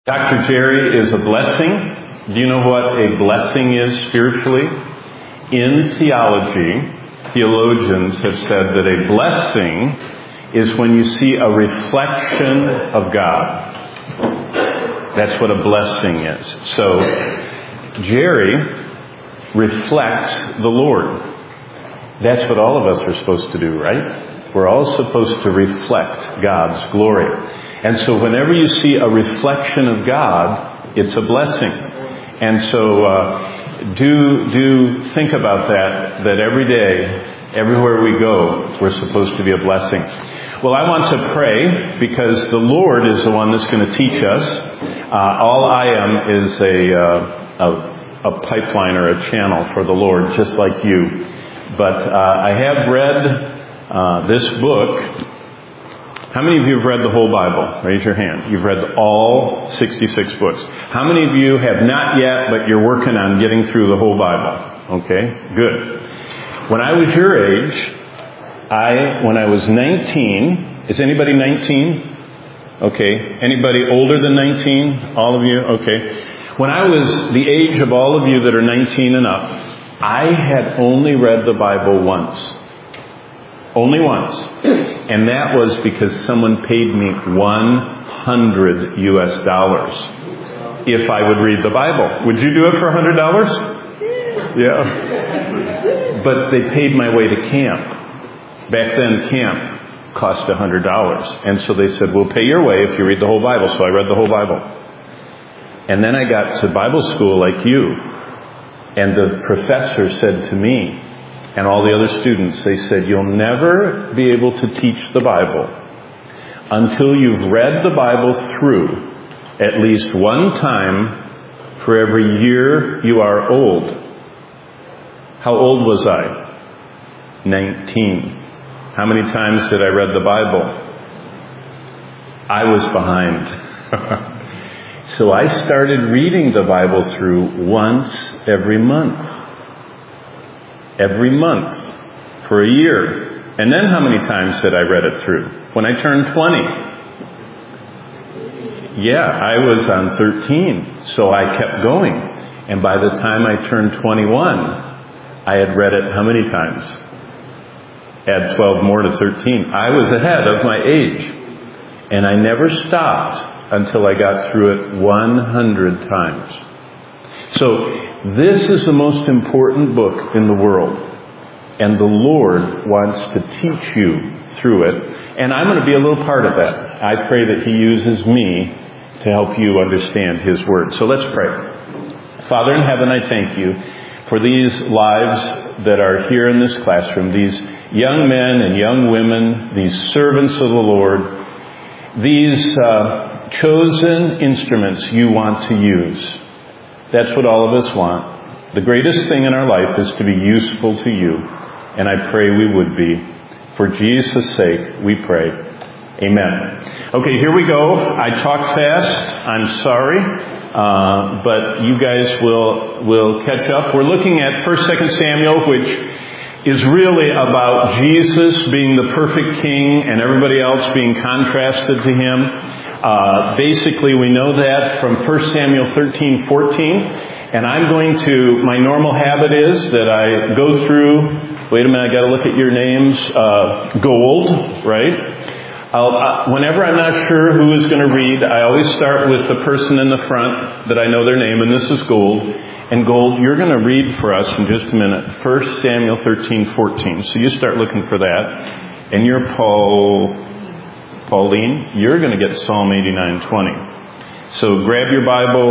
Dr. Jerry is a blessing. Do you know what a blessing is spiritually? In theology, theologians have said that a blessing is when you see a reflection of God. That's what a blessing is. So, Jerry reflects the Lord. That's what all of us are supposed to do, right? We're all supposed to reflect God's glory. And so whenever you see a reflection of God, it's a blessing. And so do think about that every day, everywhere we go, we're supposed to be a blessing. Well, I want to pray because the Lord is the one that's going to teach us. All I am is a pipeline or a channel for the Lord, just like you. But I have read this book. How many of you have read the whole Bible? Raise your hand. You've read all 66 books. How many of you have not yet, but you're working on getting through the whole Bible? Okay, good. When I was your age, when I was 19, is anybody 19? Okay. Anybody older than 19? All of you? Okay. When I was the age of all of you that are 19 and up, I had only read the Bible once. Only once. And that was because someone paid me $100 if I would read the Bible. Would you do it for $100? Yeah. But they paid my way to camp. Back then, camp cost $100. And so they said, we'll pay your way if you read the whole Bible. So I read the whole Bible. And then I got to Bible school like you. And the professor said to me, and all the other students, they said, you'll never be able to teach the Bible until you've read the Bible through at least one time for every year you are old. How old was I? 19. How many times did I read the Bible? I was behind. So I started reading the Bible through once every month. Every month for a year. And then how many times did I read it through? When I turned 20. Yeah, I was on 13. So I kept going. And by the time I turned 21, I had read it how many times? Add 12 more to 13. I was ahead of my age. And I never stopped until I got through it 100 times. So, this is the most important book in the world. And the Lord wants to teach you through it. And I'm going to be a little part of that. I pray that He uses me to help you understand His Word. So let's pray. Father in heaven, I thank you for these lives that are here in this classroom, these young men and young women, these servants of the Lord, these chosen instruments you want to use. That's what all of us want. The greatest thing in our life is to be useful to you. And I pray we would be. For Jesus' sake, we pray. Amen. Okay, here we go. I talk fast. I'm sorry. But you guys will catch up. We're looking at 1st, 2nd Samuel, which is really about Jesus being the perfect king and everybody else being contrasted to him. Basically, we know that from 1 Samuel 13:14. And I'm going to, my normal habit is that I go through, wait a minute, I got to look at your names, gold, right? Whenever I'm not sure who is going to read, I always start with the person in the front that I know their name, and this is Gold. And Gold, you're going to read for us in just a minute, 1 Samuel 13:14. So you start looking for that. And you're Pauline, you're going to get Psalm 89:20. So grab your Bible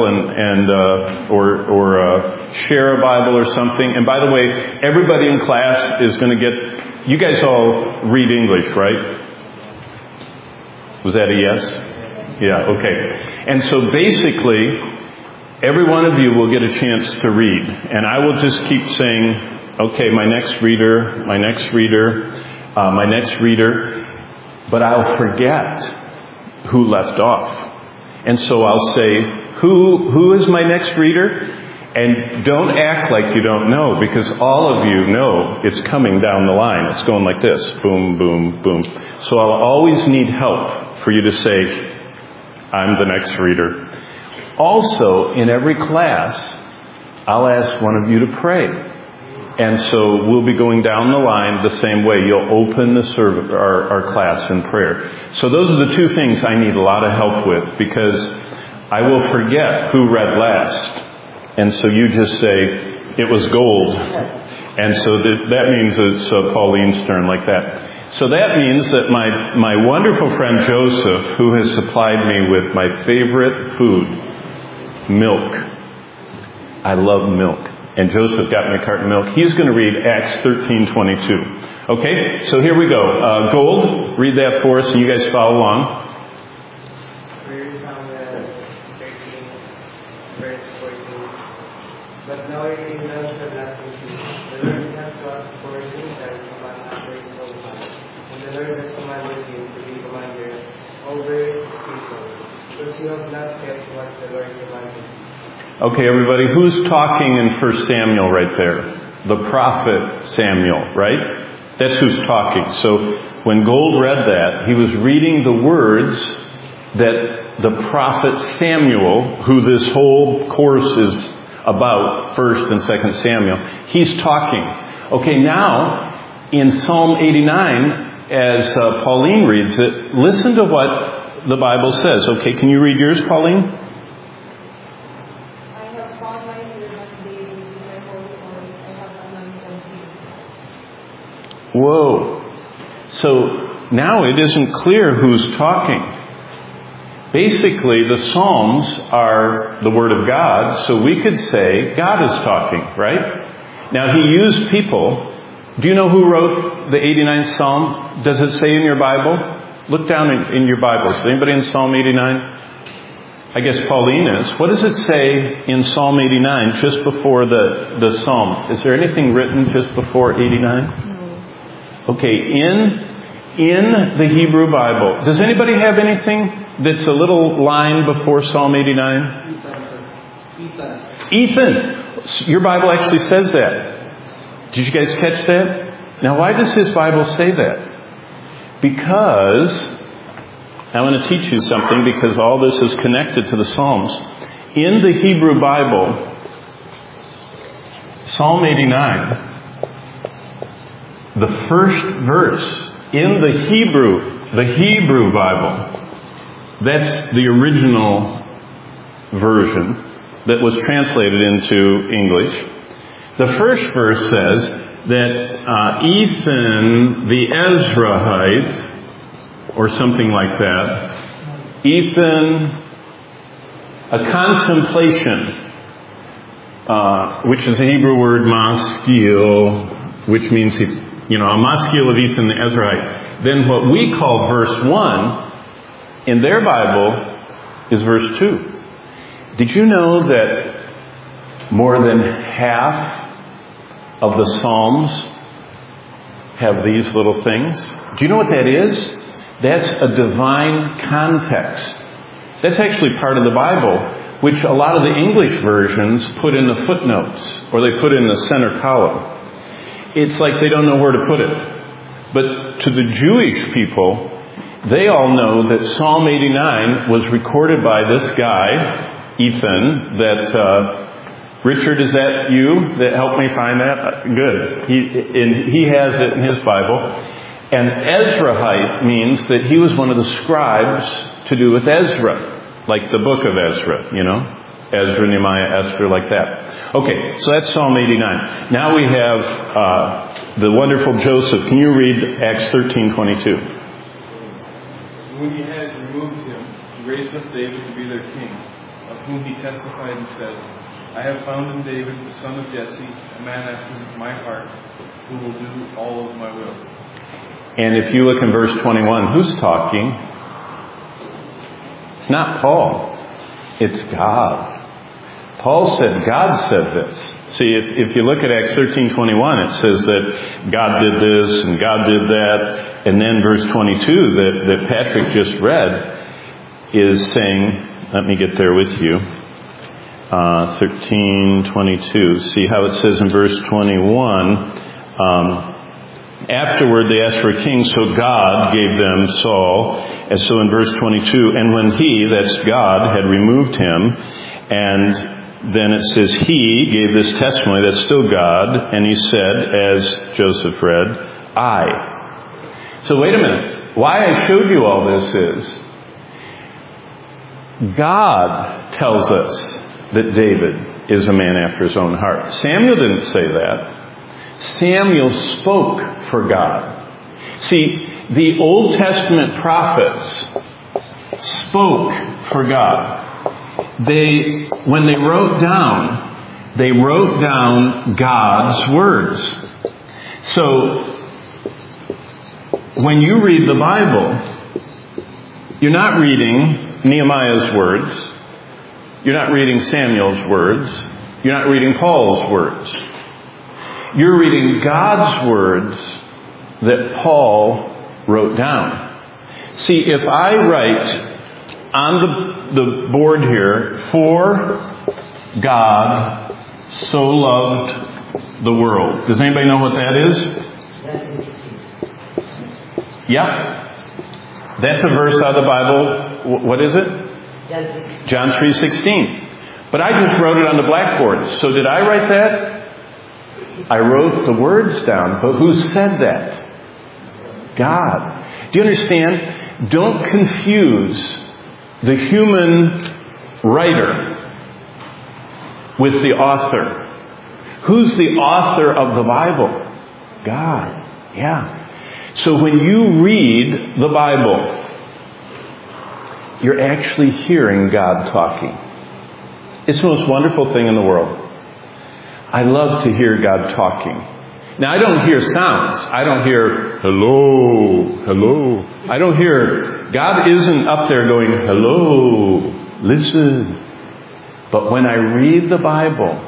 or share a Bible or something. And by the way, everybody in class is going to get. You guys all read English, right? Was that a yes? Yeah. Okay. And so basically, every one of you will get a chance to read, and I will just keep saying, "Okay, my next reader, my next reader, my next reader." But I'll forget who left off. And so I'll say, who is my next reader? And don't act like you don't know, because all of you know it's coming down the line. It's going like this. Boom, boom, boom. So I'll always need help for you to say, I'm the next reader. Also, in every class, I'll ask one of you to pray. And so we'll be going down the line the same way. You'll open the our class in prayer. So those are the two things I need a lot of help with, because I will forget who read last. And so you just say, it was gold. And so that means it's Pauline Stern, like that. So that means that my wonderful friend Joseph, who has supplied me with my favorite food, milk. I love milk. And Joseph got me a carton of milk. He's going to read Acts 13:22. Okay, so here we go. Gold, read that for us, and you guys follow along. But now it is just the blasphemy. The Lord has sought for himself a man after his own heart. And the Lord has commanded him to be commander over his people. Because you have not kept what the Lord commanded. Okay, everybody, who's talking in 1 Samuel right there? The prophet Samuel, right? That's who's talking. So when Gold read that, he was reading the words that the prophet Samuel, who this whole course is about, 1 and 2 Samuel, he's talking. Okay, now, in Psalm 89, as Pauline reads it, listen to what the Bible says. Okay, can you read yours, Pauline? I have found my servant David in my holy oil. I have anointed him. Whoa. So, now it isn't clear who's talking. Basically, the Psalms are the Word of God, so we could say God is talking, right? Now, he used people. Do you know who wrote the 89th Psalm? Does it say in your Bible? Look down in your Bibles. Is anybody in Psalm 89? I guess Pauline is. What does it say in Psalm 89 just before the Psalm? Is there anything written just before 89? No. Okay, in the Hebrew Bible, does anybody have anything that's a little line before Psalm 89? Ethan. Your Bible actually says that. Did you guys catch that? Now, why does his Bible say that? Because, I want to teach you something, because all this is connected to the Psalms. In the Hebrew Bible, Psalm 89, the first verse, in the Hebrew Bible, that's the original version that was translated into English. The first verse says that Ethan the Ezrahite, or something like that, Ethan, a contemplation, which is the Hebrew word maskil, which means, a maskil of Ethan the Ezrahite. Then what we call verse 1 in their Bible is verse 2. Did you know that more than half of the Psalms have these little things? Do you know what that is? That's a divine context. That's actually part of the Bible, which a lot of the English versions put in the footnotes, or they put in the center column. It's like they don't know where to put it. But to the Jewish people, they all know that Psalm 89 was recorded by this guy, Ethan, that, Richard, is that you that helped me find that? Good. He has it in his Bible. And Ezrahite means that he was one of the scribes to do with Ezra, like the book of Ezra, Ezra, Nehemiah, Esther, like that. Okay, so that's Psalm 89. Now we have the wonderful Joseph. Can you read Acts 13:22? When he had removed him, he raised up David to be their king, of whom he testified and said, I have found in David, the son of Jesse, a man after my heart, who will do all of my will. And if you look in verse 21, who's talking? It's not Paul. It's God. Paul said, God said this. See, if you look at Acts 13:21, it says that God did this and God did that. And then verse 22 that Patrick just read is saying, let me get there with you. 13:22. See how it says in verse 21, afterward they asked for a king, so God gave them Saul. And so in verse 22, and when he, that's God, had removed him And then it says, he gave this testimony, that's still God, and he said, as Joseph read, I. So wait a minute. Why I showed you all this is, God tells us that David is a man after his own heart. Samuel didn't say that. Samuel spoke for God. See, the Old Testament prophets spoke for God. When they wrote down God's words. So, when you read the Bible, you're not reading Nehemiah's words. You're not reading Samuel's words. You're not reading Paul's words. You're reading God's words that Paul wrote down. See, if I write on the board here, for God so loved the world. Does anybody know what that is? Yep. That's a verse out of the Bible. What is it? John 3:16. But I just wrote it on the blackboard. So did I write that? I wrote the words down. But who said that? God. Do you understand? Don't confuse the human writer with the author. Who's the author of the Bible? God. Yeah. So when you read the Bible, you're actually hearing God talking. It's the most wonderful thing in the world. I love to hear God talking. Now, I don't hear sounds. I don't hear, hello, hello. I don't hear, God isn't up there going, hello, listen. But when I read the Bible,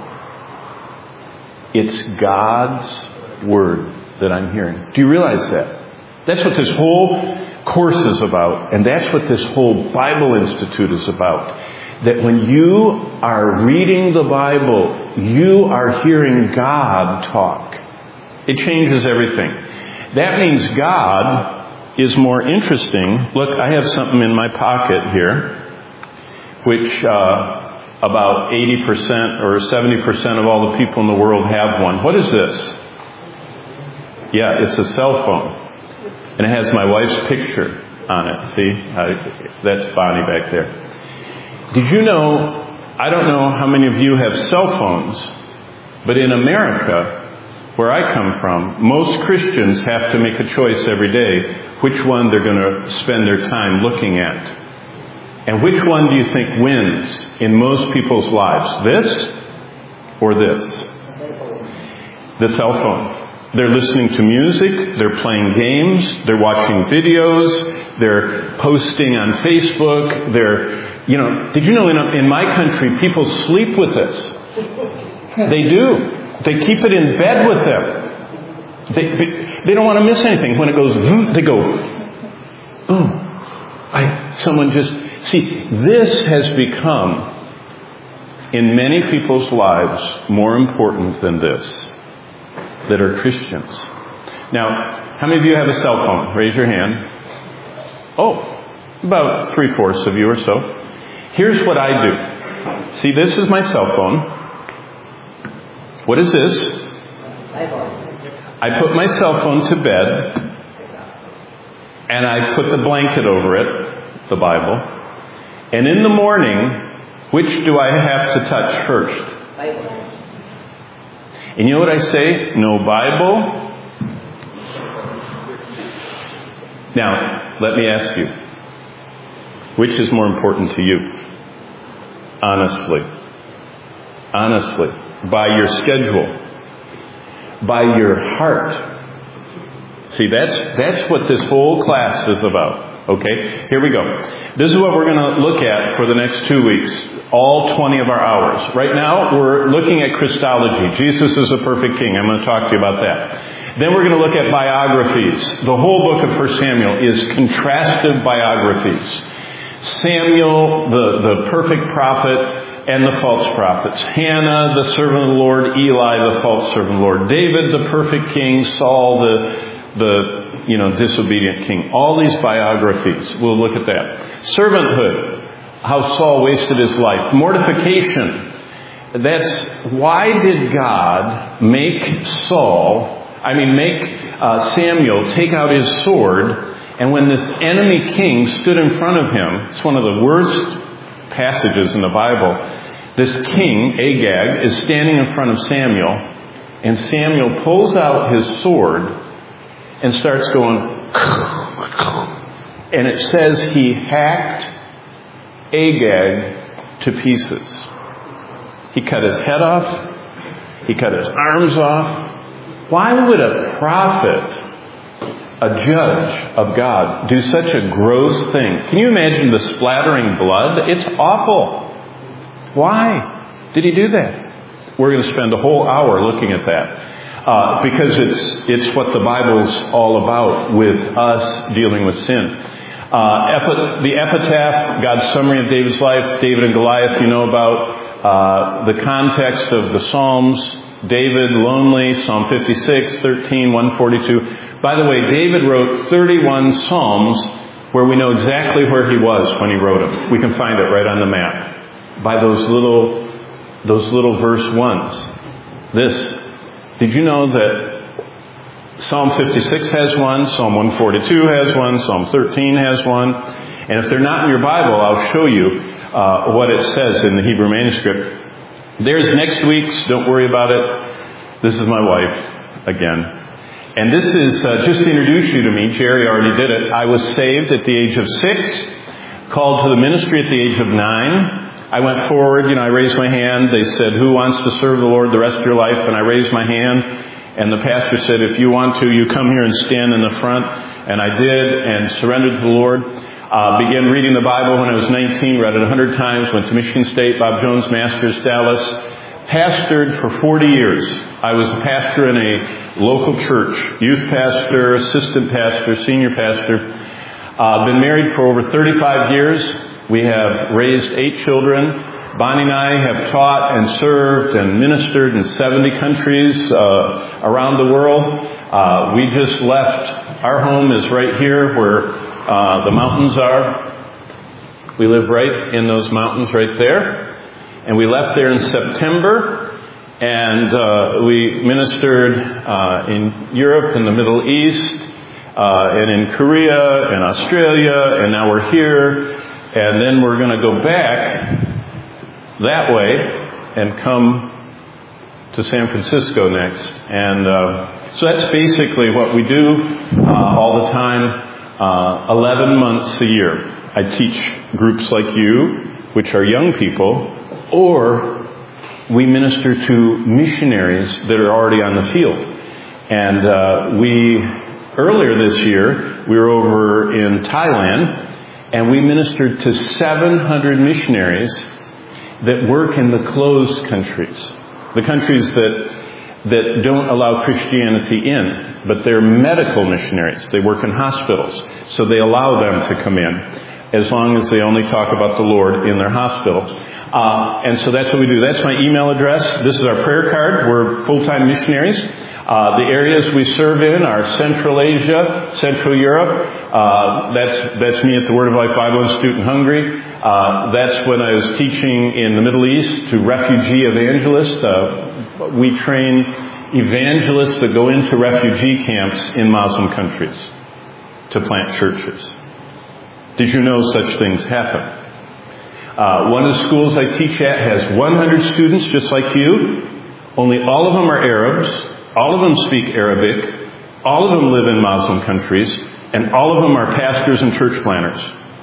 it's God's Word that I'm hearing. Do you realize that? That's what this whole course is about. And that's what this whole Bible Institute is about. That when you are reading the Bible, you are hearing God talk. It changes everything. That means God is more interesting. Look, I have something in my pocket here, which about 80% or 70% of all the people in the world have one. What is this? Yeah, it's a cell phone. And it has my wife's picture on it. See? That's Bonnie back there. Did you know, I don't know how many of you have cell phones, but in America, where I come from, most Christians have to make a choice every day which one they're going to spend their time looking at. And which one do you think wins in most people's lives? This or this? The cell phone. They're listening to music, they're playing games, they're watching videos, they're posting on Facebook, did you know in my country people sleep with this? They do. They keep it in bed with them. They don't want to miss anything. When it goes, they go, this has become, in many people's lives, more important than this, that are Christians. Now, how many of you have a cell phone? Raise your hand. Oh, about 3/4 of you or so. Here's what I do. See, this is my cell phone. What is this? I put my cell phone to bed, and I put the blanket over it, the Bible. And in the morning, which do I have to touch first? Bible. And you know what I say? No Bible. Now, let me ask you, which is more important to you? Honestly, by your schedule, by your heart. See, that's what this whole class is about. Okay, here we go. This is what we're going to look at for the next 2 weeks, all 20 of our hours. Right now, we're looking at Christology. Jesus is a perfect king. I'm going to talk to you about that. Then we're going to look at biographies. The whole book of 1 Samuel is contrastive biographies. Samuel, the perfect prophet, and the false prophets. Hannah, the servant of the Lord. Eli, the false servant of the Lord. David, the perfect king. Saul, the disobedient king. All these biographies. We'll look at that. Servanthood. how Saul wasted his life. Mortification. That's why did God make Samuel take out his sword, and when this enemy king stood in front of him, it's one of the worst passages in the Bible, this king, Agag, is standing in front of Samuel, and Samuel pulls out his sword and starts going, and it says he hacked Agag to pieces. He cut his head off. He cut his arms off. Why would a prophet, a judge of God, do such a gross thing? Can you imagine the splattering blood? It's awful. Why did he do that? We're going to spend a whole hour looking at that because it's what the Bible's all about with us dealing with sin. The epitaph, God's summary of David's life, David and Goliath, you know about the context of the Psalms. David, lonely, Psalm 56, 13, 142. By the way, David wrote 31 Psalms where we know exactly where he was when he wrote them. We can find it right on the map by those little verse ones. Did you know that Psalm 56 has one, Psalm 142 has one, Psalm 13 has one, and if they're not in your Bible, I'll show you what it says in the Hebrew manuscript. There's next week's, don't worry about it. This is my wife again. And this is, just to introduce you to me, Jerry already did it. I was saved at the age of 6, called to the ministry at the age of 9. I went forward, I raised my hand. They said, who wants to serve the Lord the rest of your life? And I raised my hand. And the pastor said, if you want to, you come here and stand in the front. And I did and surrendered to the Lord. Began reading the Bible when I was 19, read it 100 times, went to Michigan State, Bob Jones Masters, Dallas. Pastored for 40 years. I was a pastor in a local church, youth pastor, assistant pastor, senior pastor. Been married for over 35 years. We have raised 8 children. Bonnie and I have taught and served and ministered in 70 countries around the world. We just left. Our home is right here where the mountains are. We live right in those mountains right there. And we left there in September. And we ministered in Europe and the Middle East and in Korea and Australia. And now we're here. And then we're going to go back that way and come to San Francisco next. And so that's basically what we do all the time, 11 months a year. I teach groups like you, which are young people, or we minister to missionaries that are already on the field. And earlier this year, we were over in Thailand, and we ministered to 700 missionaries that work in the closed countries. The countries that don't allow Christianity in, but they're medical missionaries. They work in hospitals, so they allow them to come in, as long as they only talk about the Lord in their hospital. And so that's what we do. That's my email address. This is our prayer card. We're full-time missionaries. The areas we serve in are Central Asia, Central Europe. That's me at the Word of Life Bible Institute in Hungary. That's when I was teaching in the Middle East to refugee evangelists. We train evangelists that go into refugee camps in Muslim countries to plant churches. Did you know such things happen? One of the schools I teach at has 100 students just like you. Only all of them are Arabs. All of them speak Arabic. All of them live in Muslim countries. And all of them are pastors and church planners.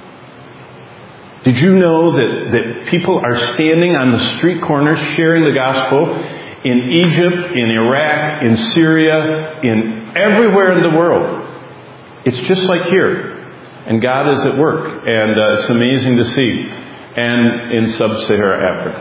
Did you know that people are standing on the street corners sharing the gospel in Egypt, in Iraq, in Syria, in everywhere in the world? It's just like here. And God is at work. And it's amazing to see. And in sub-Saharan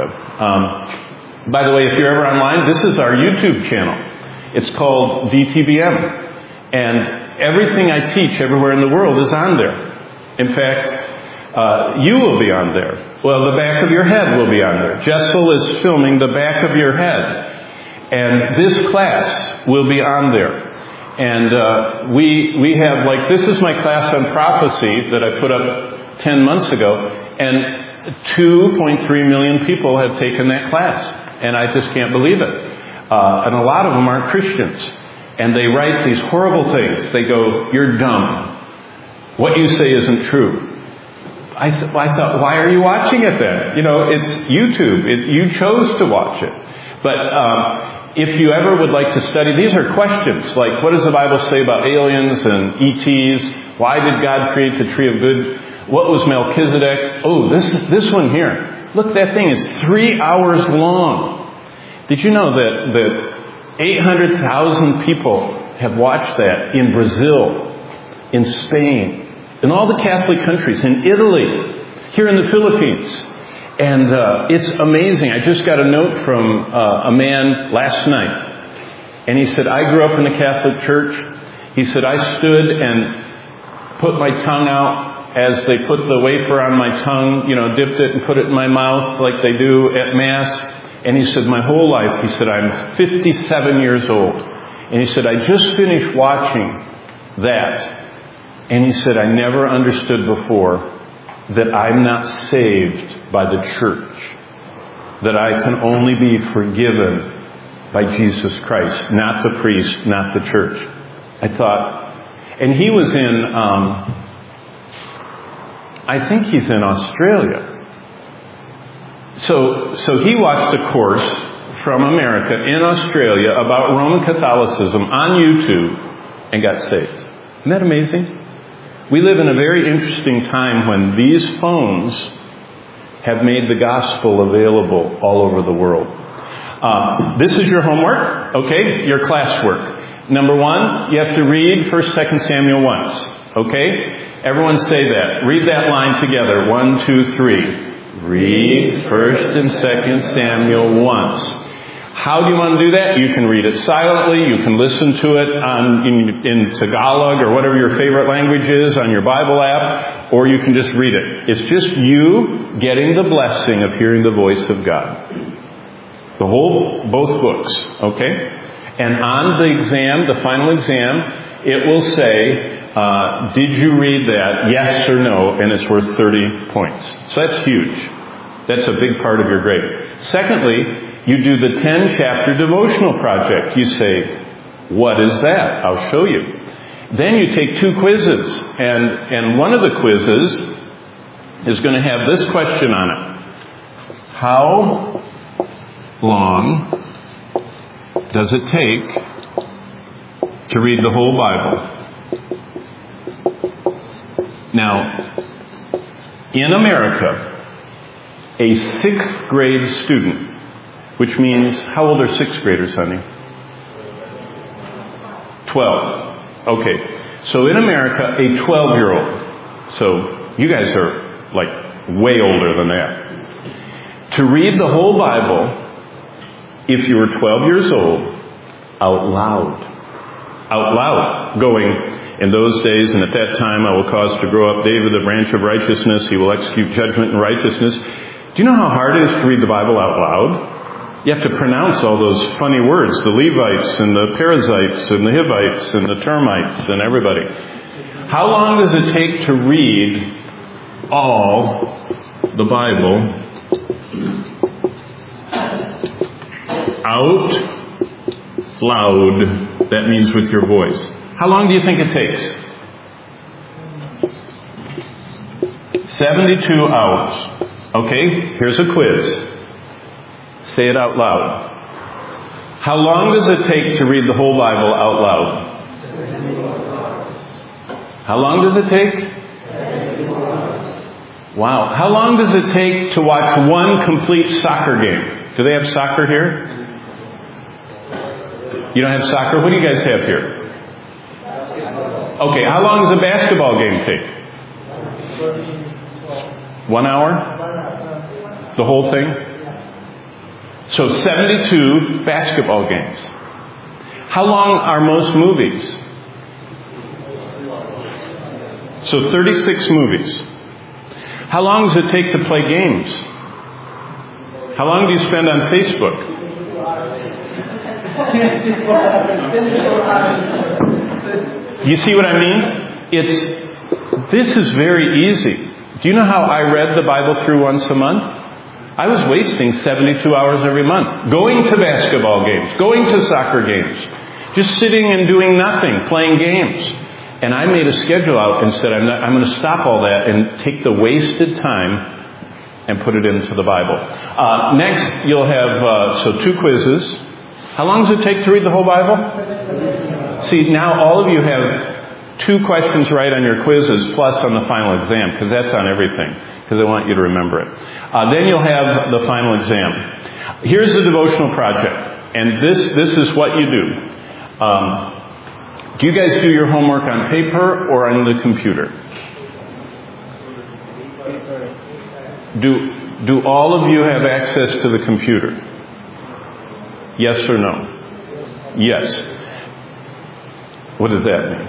Africa. By the way, if you're ever online, this is our YouTube channel. It's called DTBM. And everything I teach everywhere in the world is on there. In fact, you will be on there. Well, the back of your head will be on there. Jessel is filming the back of your head. And this class will be on there. And we have, this is my class on prophecy that I put up 10 months ago. And 2.3 million people have taken that class, and I just can't believe it. And a lot of them aren't Christians. And they write these horrible things. They go, "You're dumb. What you say isn't true." I thought, why are you watching it then? It's YouTube. You chose to watch it. But if you ever would like to study, these are questions like, what does the Bible say about aliens and ETs? Why did God create the tree of good? What was Melchizedek? Oh, this one here. Look, that thing is 3 hours long. Did you know that 800,000 people have watched that in Brazil, in Spain, in all the Catholic countries, in Italy, here in the Philippines. And it's amazing. I just got a note from a man last night. And he said, I grew up in the Catholic Church. He said, I stood and put my tongue out as they put the wafer on my tongue, dipped it and put it in my mouth like they do at Mass. And he said, my whole life, he said, I'm 57 years old. And he said, I just finished watching that. And he said, I never understood before that I'm not saved by the church. That I can only be forgiven by Jesus Christ, not the priest, not the church. I thought, and he was in, I think he's in Australia. So he watched a course from America in Australia about Roman Catholicism on YouTube and got saved. Isn't that amazing? We live in a very interesting time when these phones have made the gospel available all over the world. This is your homework, okay? Your classwork. Number 1, you have to read 1st, 2nd Samuel once, okay? Everyone say that. Read that line together. 1, 2, 3. Read 1st and 2nd Samuel once. How do you want to do that? You can read it silently. You can listen to it in Tagalog or whatever your favorite language is on your Bible app, or you can just read it. It's just you getting the blessing of hearing the voice of God. Both books, okay? And on the exam, the final exam, it will say, did you read that? Yes or no? And it's worth 30 points. So that's huge. That's a big part of your grade. Secondly, you do the 10-chapter devotional project. You say, what is that? I'll show you. Then you take 2 quizzes. And one of the quizzes is going to have this question on it. How long does it take to read the whole Bible? Now, in America, a 6th grade student, which means, how old are 6th graders, honey? 12. Okay. So in America, a 12-year-old. So you guys are like way older than that. To read the whole Bible, if you were 12 years old, out loud, going, in those days and at that time I will cause to grow up David, the branch of righteousness. He will execute judgment and righteousness. Do you know how hard it is to read the Bible out loud? You have to pronounce all those funny words, the Levites and the Perizzites and the Hivites and the termites and everybody. How long does it take to read all the Bible out loud? That means with your voice. How long do you think it takes? 72 hours. Okay, here's a quiz. Say it out loud. How long does it take to read the whole Bible out loud? How long does it take? Wow. How long does it take to watch one complete soccer game? Do they have soccer here? You don't have soccer? What do you guys have here? Okay, how long does a basketball game take? 1 hour? The whole thing? So 72 basketball games. How long are most movies? So 36 movies. How long does it take to play games? How long do you spend on Facebook? You see what I mean? This is very easy. Do you know how I read the Bible through once a month? I was wasting 72 hours every month. Going to basketball games, going to soccer games, just sitting and doing nothing, playing games. And I made a schedule out and said, I'm going to stop all that and take the wasted time and put it into the Bible. Next, you'll have, 2 quizzes. How long does it take to read the whole Bible? See, now all of you have 2 questions right on your quizzes, plus on the final exam, because that's on everything, because I want you to remember it. Then you'll have the final exam. Here's the devotional project, and this is what you do. Do you guys do your homework on paper or on the computer? Do all of you have access to the computer? Yes or no? Yes. What does that mean?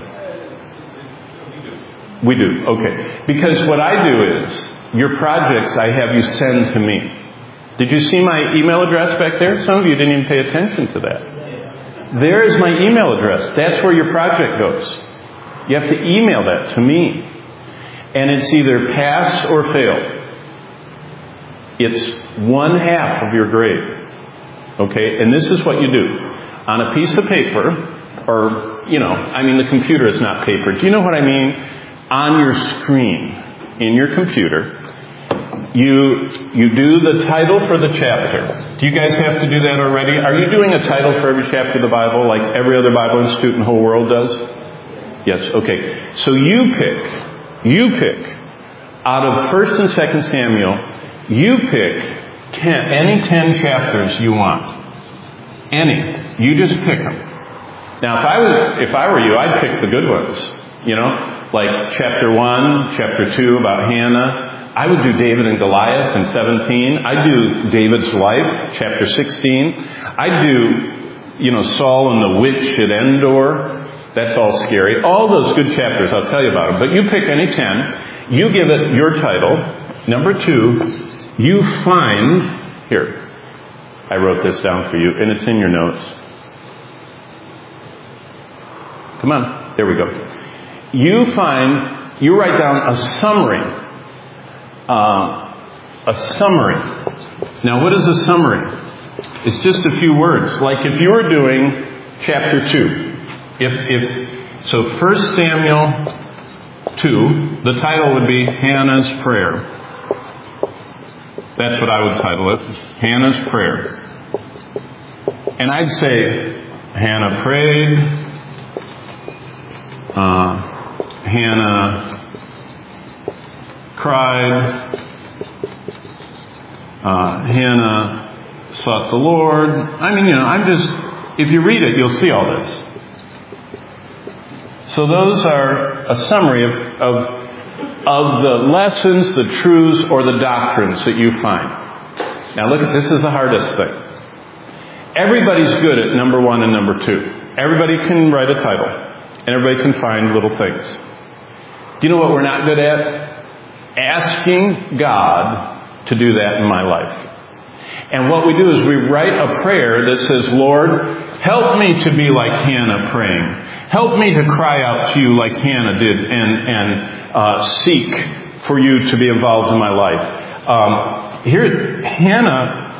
We do. Okay. Because what I do is, your projects I have you send to me. Did you see my email address back there? Some of you didn't even pay attention to that. There is my email address. That's where your project goes. You have to email that to me. And it's either pass or fail. It's 1/2 of your grade. Okay? And this is what you do. On a piece of paper, or, the computer is not paper. Do you know what I mean? On your screen, in your computer, you do the title for the chapter. Do you guys have to do that already? Are you doing a title for every chapter of the Bible like every other Bible Institute in the whole world does? Yes, okay. So you pick, out of 1st and 2nd Samuel, you pick any 10 chapters you want. Any. You just pick them. Now, if I were you, I'd pick the good ones. Like chapter 1, chapter 2 about Hannah. I would do David and Goliath in 17. I'd do David's life, chapter 16. I'd do, Saul and the witch at Endor. That's all scary. All those good chapters, I'll tell you about them. But you pick any 10. You give it your title. Number 2, you find... Here, I wrote this down for you, and it's in your notes. Come on. There we go. You write down a summary. A summary. Now, what is a summary? It's just a few words. Like if you were doing chapter 2. So 1 Samuel 2, the title would be Hannah's Prayer. That's what I would title it. Hannah's Prayer. And I'd say, Hannah prayed. Hannah cried. Hannah sought the Lord. If you read it, you'll see all this. So those are a summary of the lessons, the truths, or the doctrines that you find. Now look, this is the hardest thing. Everybody's good at number 1 and number 2. Everybody can write a title. And everybody can find little things. Do you know what we're not good at? Asking God to do that in my life. And what we do is we write a prayer that says, Lord, help me to be like Hannah praying. Help me to cry out to you like Hannah did and seek for you to be involved in my life. Here, Hannah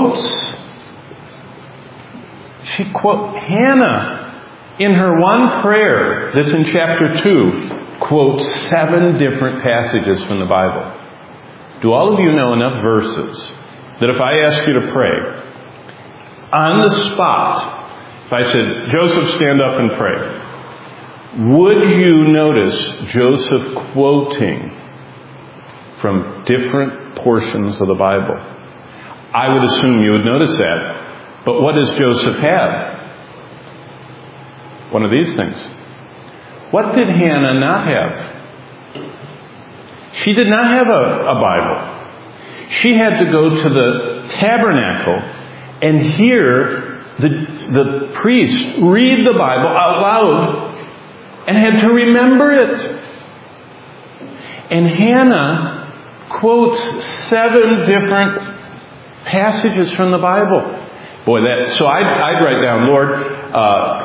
Hannah, in her one prayer that's in chapter 2, quotes 7 different passages from the Bible. Do all of you know enough verses that if I ask you to pray, on the spot, if I said, Joseph, stand up and pray, would you notice Joseph quoting from different portions of the Bible? I would assume you would notice that. But what does Joseph have? One of these things. What did Hannah not have? She did not have a Bible. She had to go to the tabernacle and hear the priest read the Bible out loud and had to remember it. And Hannah quotes 7 different passages from the Bible. Boy, so I'd write down, Lord,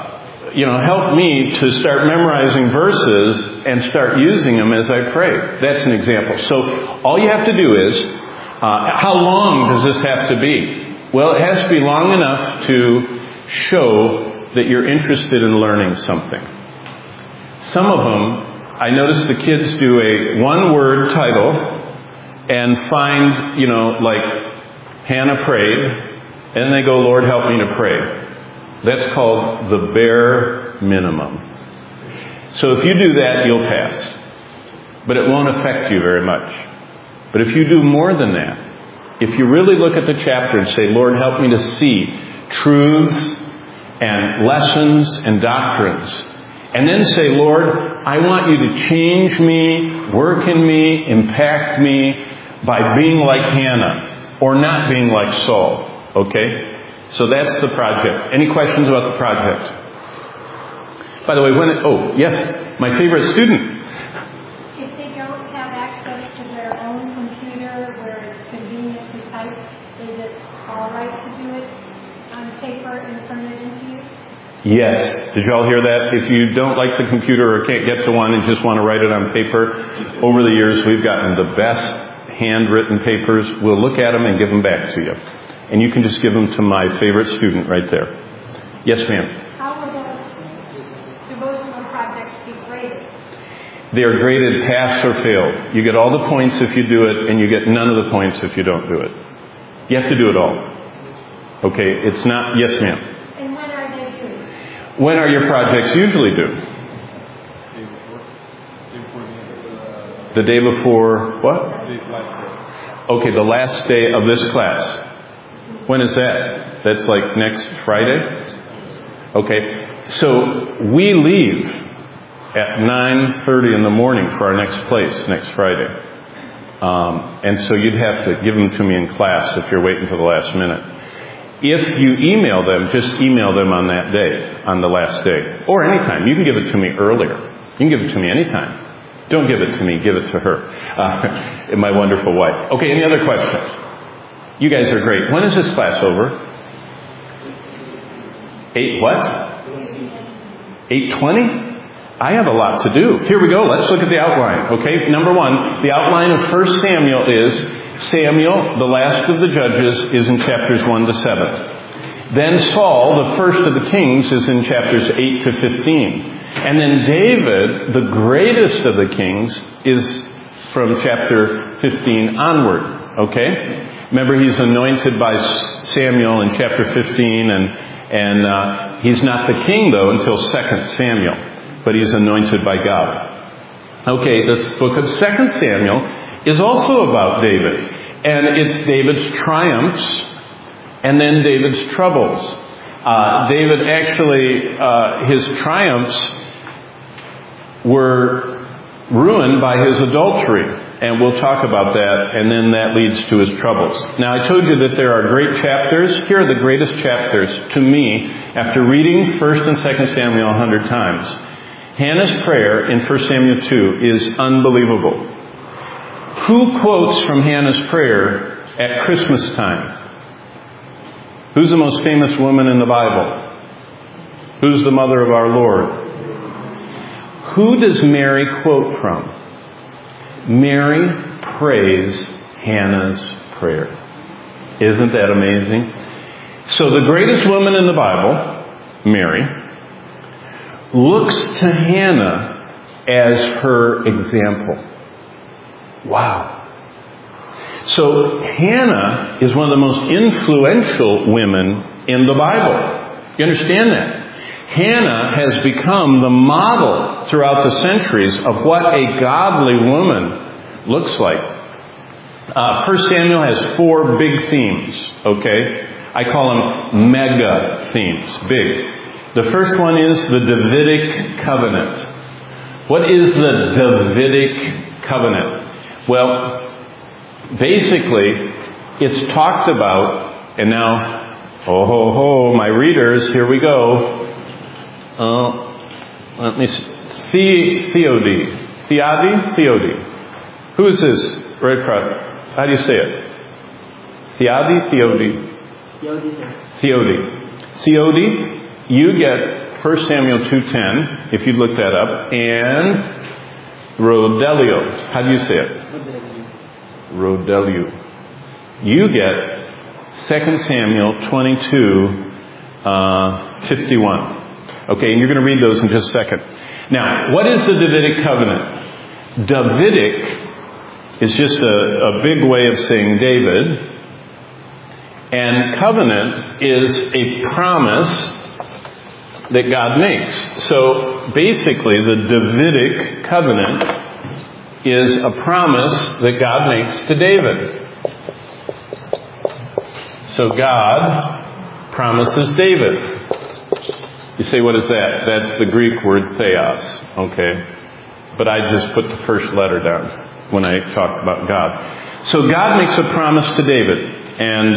help me to start memorizing verses and start using them as I pray. That's an example. So all you have to do is, how long does this have to be? Well, it has to be long enough to show that you're interested in learning something. Some of them, I notice the kids do a one-word title and find, like Hannah prayed, and they go, Lord, help me to pray. That's called the bare minimum. So if you do that, you'll pass. But it won't affect you very much. But if you do more than that, if you really look at the chapter and say, Lord, help me to see truths and lessons and doctrines, and then say, Lord, I want you to change me, work in me, impact me by being like Hannah or not being like Saul. Okay? So that's the project. Any questions about the project? By the way, yes, my favorite student. If they don't have access to their own computer where it's convenient to type, is it all right to do it on paper and turn it into you? Yes. Did y'all hear that? If you don't like the computer or can't get to one and just want to write it on paper, over the years we've gotten the best handwritten papers. We'll look at them and give them back to you. And you can just give them to my favorite student right there. Yes, ma'am? How will the devotional projects be graded? They are graded pass or fail. You get all the points if you do it, and you get none of the points if you don't do it. You have to do it all. Okay, it's not, yes, ma'am? And when are they due? When are your projects usually due? The day before what? Okay, the last day of this class. When is that? That's like next Friday? Okay, so we leave at 9:30 in the morning for our next place next Friday. And so you'd have to give them to me in class if you're waiting till the last minute. If you email them, just email them on that day, on the last day. Or anytime. You can give it to me earlier. You can give it to me anytime. Don't give it to me, give it to her. My wonderful wife. Okay, any other questions? You guys are great. When is this class over? 8 what? 8:20? I have a lot to do. Here we go. Let's look at the outline. Okay, number one, the outline of 1 Samuel is Samuel, the last of the judges, is in chapters 1 to 7. Then Saul, the first of the kings, is in chapters 8 to 15. And then David, the greatest of the kings, is from chapter 15 onward. Okay? Remember, he's anointed by Samuel in chapter 15, and he's not the king, though, until 2 Samuel. But he's anointed by God. Okay, this book of 2 Samuel is also about David. And it's David's triumphs and then David's troubles. David actually, his triumphs were ruined by his adultery. And we'll talk about that, and then that leads to his troubles. Now, I told you that there are great chapters. Here are the greatest chapters to me after reading 1 and 2 Samuel 100 times. Hannah's prayer in 1 Samuel 2 is unbelievable. Who quotes from Hannah's prayer at Christmas time? Who's the most famous woman in the Bible? Who's the mother of our Lord? Who does Mary quote from? Mary prays Hannah's prayer. Isn't that amazing? So the greatest woman in the Bible, Mary, looks to Hannah as her example. Wow. So Hannah is one of the most influential women in the Bible. You understand that? Hannah has become the model throughout the centuries of what a godly woman looks like. 1 Samuel has 4 big themes, okay? I call them mega themes, big. The first one is the Davidic covenant. What is the Davidic covenant? Well, basically, it's talked about, and now, my readers, here we go. Let me see. Theody. Who is this? Right front. How do you say it? Theody. You get 1 Samuel 2:10, if you look that up, and Rodelio. How do you say it? Rodelio. You get 2 Samuel 22:51. Okay, and you're going to read those in just a second. Now, what is the Davidic covenant? Davidic is just a big way of saying David. And covenant is a promise that God makes. So basically, the Davidic covenant is a promise that God makes to David. So God promises David. You say, what is that? That's the Greek word theos. Okay. But I just put the first letter down when I talked about God. So God makes a promise to David. And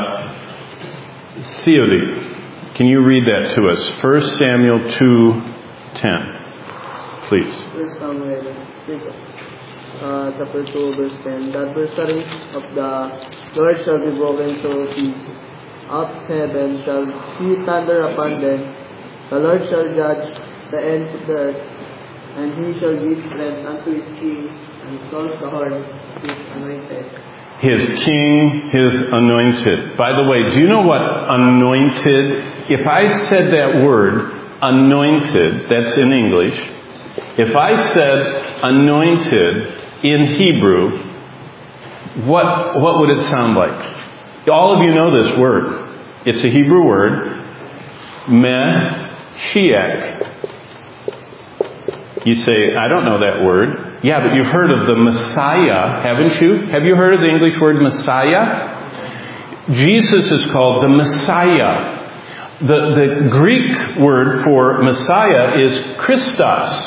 Theody, can you read that to us? 1 Samuel 2:10. Please. 1 Samuel chapter 2, verse 10. The adversary of the Lord shall be broken to pieces. Out of heaven shall he thunder upon them. The Lord shall judge the ends of the earth, and he shall give strength unto his king, and exalt the horn of his anointed. His king, his anointed. By the way, do you know what anointed? If I said that word, anointed, that's in English. If I said anointed in Hebrew, what would it sound like? All of you know this word. It's a Hebrew word. Meshiach. You say, I don't know that word. Yeah, but you've heard of the Messiah, haven't you? Have you heard of the English word Messiah? Jesus is called the Messiah. The Greek word for Messiah is Christos.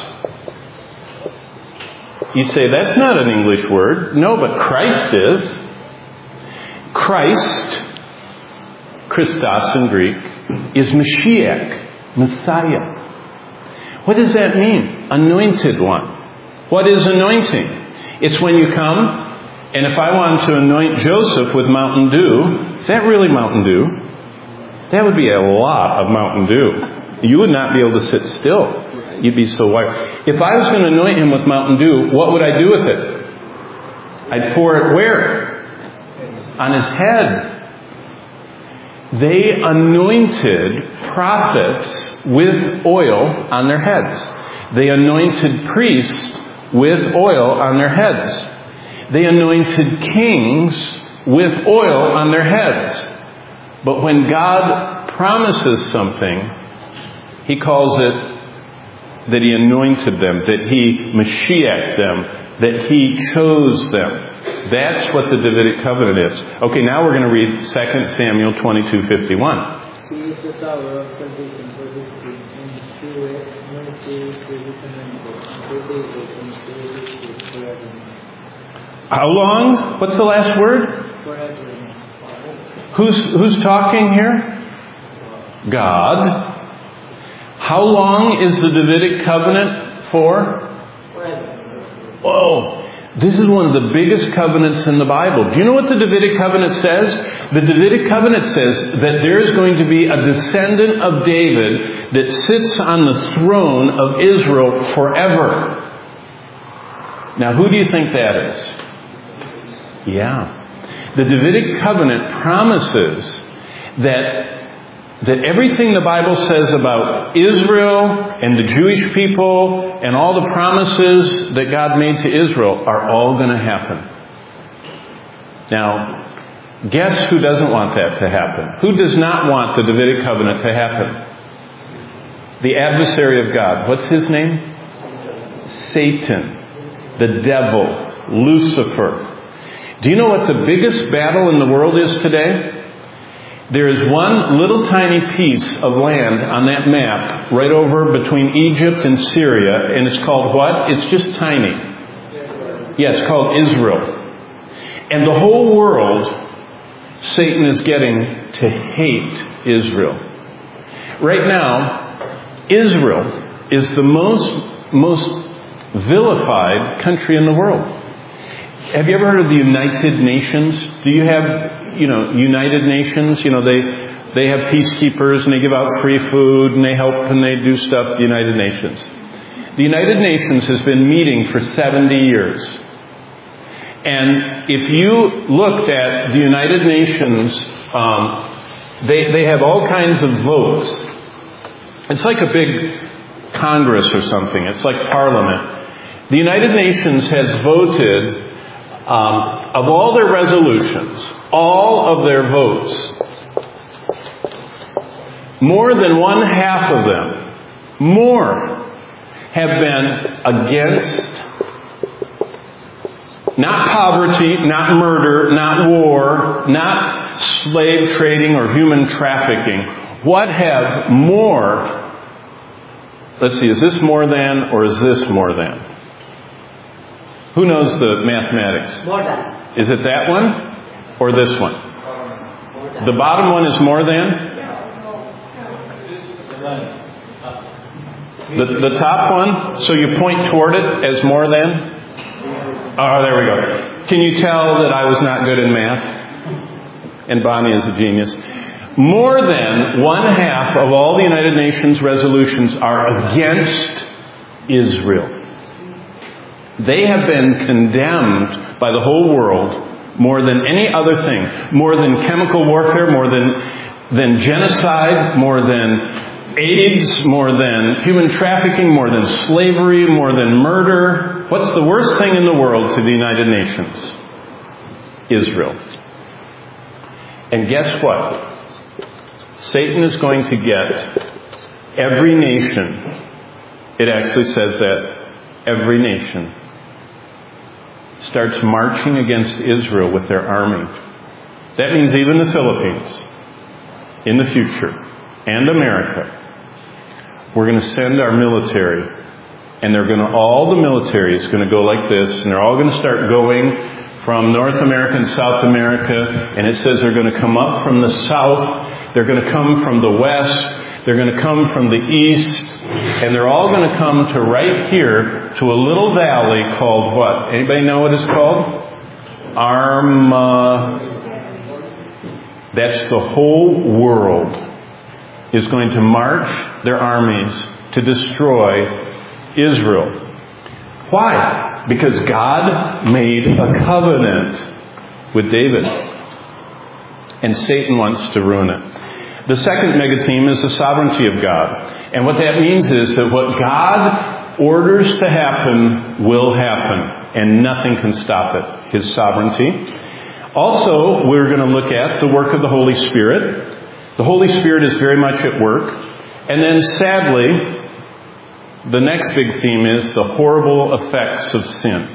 You say, that's not an English word. No, but Christ is. Christ, Christos in Greek, is Mashiach, Messiah. What does that mean? Anointed one. What is anointing? It's when you come, and if I wanted to anoint Joseph with Mountain Dew, is that really Mountain Dew? That would be a lot of Mountain Dew. You would not be able to sit still. You'd be so wired. If I was going to anoint him with Mountain Dew, what would I do with it? I'd pour it where? On his head. They anointed prophets with oil on their heads. They anointed priests with oil on their heads. They anointed kings with oil on their heads. But when God promises something, He calls it that He anointed them, that He Mashiach them, that He chose them. That's what the Davidic covenant is. Okay, now we're going to read 2 Samuel 22:51. He is the tower of salvation for this king, and he will mercy to his anointed, and to David, and to his seed forever. How long? What's the last word? Forever. Who's talking here? God. How long is the Davidic covenant for? Forever. Oh, this is one of the biggest covenants in the Bible. Do you know what the Davidic covenant says? The Davidic covenant says that there is going to be a descendant of David that sits on the throne of Israel forever. Now, who do you think that is? Yeah. The Davidic covenant promises that everything the Bible says about Israel and the Jewish people and all the promises that God made to Israel are all going to happen. Now, guess who doesn't want that to happen? Who does not want the Davidic covenant to happen? The adversary of God. What's his name? Satan. The devil. Lucifer. Do you know what the biggest battle in the world is today? There is one little tiny piece of land on that map right over between Egypt and Syria, and it's called what? It's just tiny. Yeah, it's called Israel. And the whole world, Satan is getting to hate Israel. Right now, Israel is the most vilified country in the world. Have you ever heard of the United Nations? Do you have United Nations? They have peacekeepers, and they give out free food, and they help, and they do stuff, the United Nations. The United Nations has been meeting for 70 years. And if you looked at the United Nations, they have all kinds of votes. It's like a big Congress or something. It's like Parliament. The United Nations has voted, of all their resolutions, all of their votes, more than one half of them, have been against not poverty, not murder, not war, not slave trading or human trafficking. What have more? Let's see, is this more than or is this more than? Who knows the mathematics? More than. Is it that one or this one? The bottom one is more than? The top one? So you point toward it as more than? Oh, there we go. Can you tell that I was not good in math? And Bonnie is a genius. More than one half of all the United Nations resolutions are against Israel. They have been condemned by the whole world more than any other thing. More than chemical warfare, more than genocide, more than AIDS, more than human trafficking, more than slavery, more than murder. What's the worst thing in the world to the United Nations? Israel. And guess what? Satan is going to get every nation. It actually says that every nation starts marching against Israel with their army. That means even the Philippines in the future and America. We're going to send our military, and all the military is going to go like this, and they're all going to start going from North America and South America, and it says they're going to come up from the south, they're going to come from the west, they're going to come from the east, and they're all going to come to right here to a little valley called what? Anybody know what it's called? That's the whole world is going to march their armies to destroy Israel. Why? Because God made a covenant with David. And Satan wants to ruin it. The second mega theme is the sovereignty of God. And what that means is that what God orders to happen will happen. And nothing can stop it. His sovereignty. Also, we're going to look at the work of the Holy Spirit. The Holy Spirit is very much at work. And then sadly, the next big theme is the horrible effects of sin.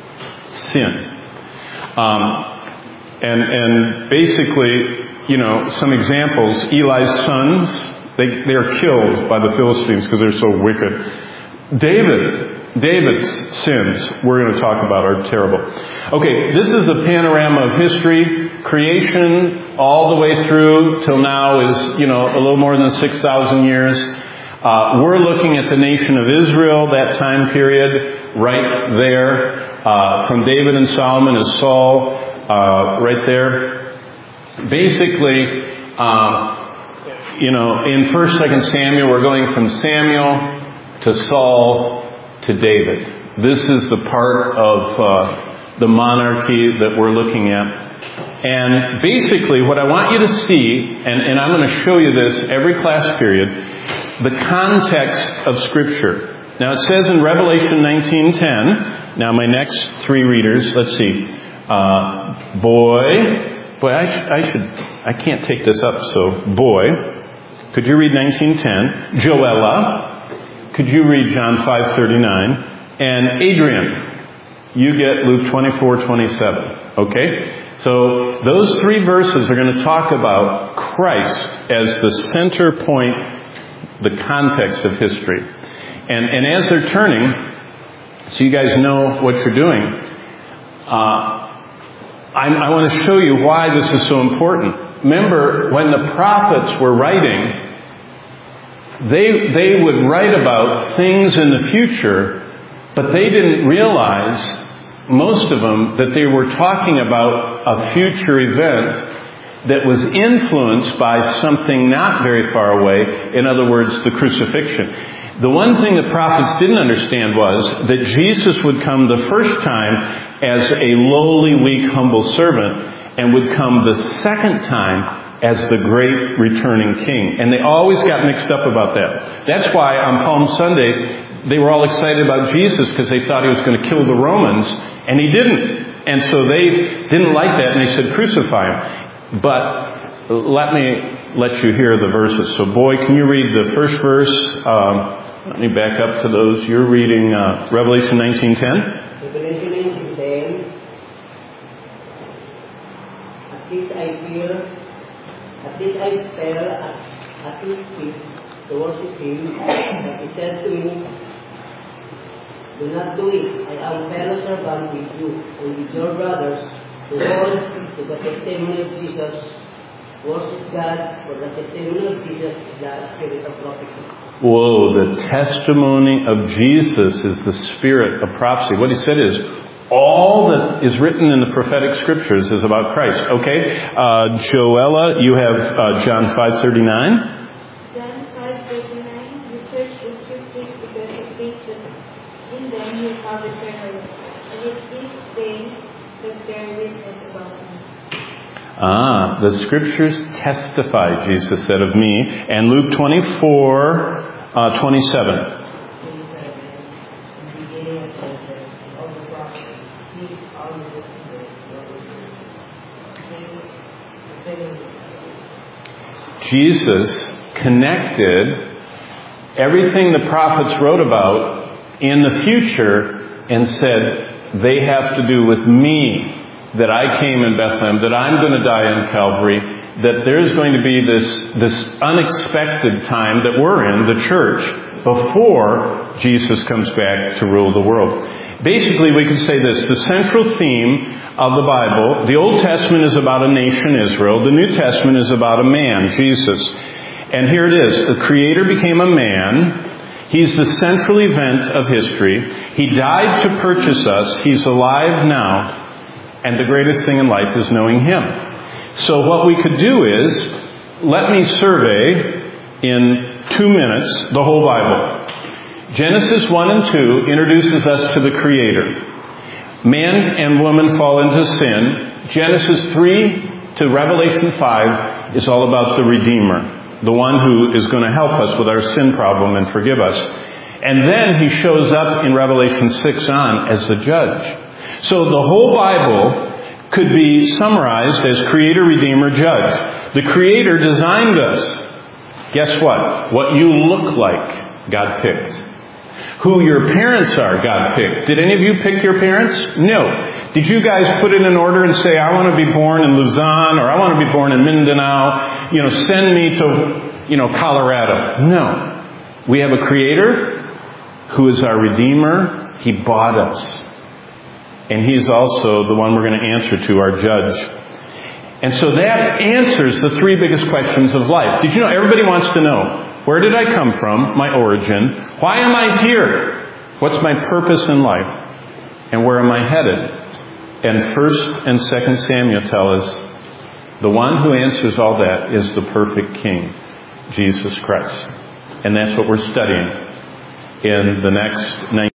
And basically, some examples. Eli's sons, they are killed by the Philistines because they're so wicked. David's sins, we're going to talk about, are terrible. Okay, this is a panorama of history. Creation all the way through till now is, a little more than 6,000 years. We're looking at the nation of Israel, that time period, right there. From David and Solomon is Saul, right there. Basically, in 1st, 2nd Samuel, we're going from Samuel to Saul to David. This is the part of the monarchy that we're looking at. And basically, what I want you to see, and I'm going to show you this every class period, the context of Scripture. Now, it says in Revelation 19:10. Now, my next three readers, let's see. I can't take this up, so boy. Could you read 19:10? Joella, could you read John 5:39? And Adrian, you get Luke 24:27. Okay? So those three verses are going to talk about Christ as the center point, the context of history. And as they're turning, so you guys know what you're doing, I want to show you why this is so important. Remember, when the prophets were writing, they would write about things in the future, but they didn't realize, most of them, that they were talking about a future event that was influenced by something not very far away, in other words, the crucifixion. The one thing the prophets didn't understand was that Jesus would come the first time as a lowly, weak, humble servant, and would come the second time as the great returning king. And they always got mixed up about that. That's why on Palm Sunday, they were all excited about Jesus because they thought he was going to kill the Romans, and he didn't. And so they didn't like that, and they said, crucify him. But let me let you hear the verses. So, boy, can you read the first verse? Let me back up to those. You're reading Revelation 19:10. Revelation 19:10. At this I fell at his feet to worship him, but he said to me, do not do it. I am fellow servant with you and with your brothers to hold to the testimony of Jesus. Worship God, for the testimony of Jesus is the spirit of prophecy. Whoa, the testimony of Jesus is the spirit of prophecy. What he said is, all that is written in the prophetic scriptures is about Christ. Okay, Joella, you have John 5:39. John 5:39, you search the scriptures because it is in them you have eternal life, and it is they that bear witness about me. The scriptures testify, Jesus said, of me. And Luke 24:27. Jesus connected everything the prophets wrote about in the future and said, they have to do with me, that I came in Bethlehem, that I'm going to die on Calvary, that there's going to be this unexpected time that we're in, the church, before Jesus comes back to rule the world. Basically, we could say this. The central theme of the Bible, the Old Testament is about a nation, Israel. The New Testament is about a man, Jesus. And here it is. The Creator became a man. He's the central event of history. He died to purchase us. He's alive now. And the greatest thing in life is knowing Him. So what we could do is, let me survey in 2 minutes the whole Bible. Genesis 1 and 2 introduces us to the Creator. Man and woman fall into sin. Genesis 3 to Revelation 5 is all about the Redeemer, the one who is going to help us with our sin problem and forgive us. And then He shows up in Revelation 6 on as the judge. So the whole Bible could be summarized as Creator, Redeemer, Judge. The Creator designed us. Guess what? What you look like, God picked. Who your parents are, God picked. Did any of you pick your parents? No. Did you guys put it in order and say, I want to be born in Luzon, or I want to be born in Mindanao, send me to, Colorado? No. We have a Creator who is our Redeemer. He bought us. And He's also the one we're going to answer to, our Judge. And so that answers the 3 biggest questions of life. Did you know everybody wants to know, where did I come from, my origin? Why am I here? What's my purpose in life? And where am I headed? And 1 and 2 Samuel tell us the one who answers all that is the perfect King, Jesus Christ. And that's what we're studying in the next